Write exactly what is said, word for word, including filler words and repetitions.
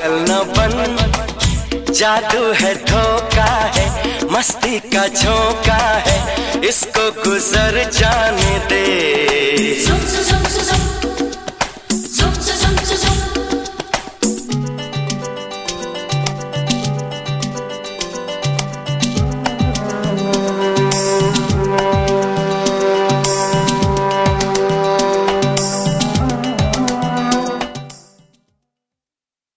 पागल न बन, जादू है धोखा है, मस्ती का झोंका है, इसको गुजर जाने दे।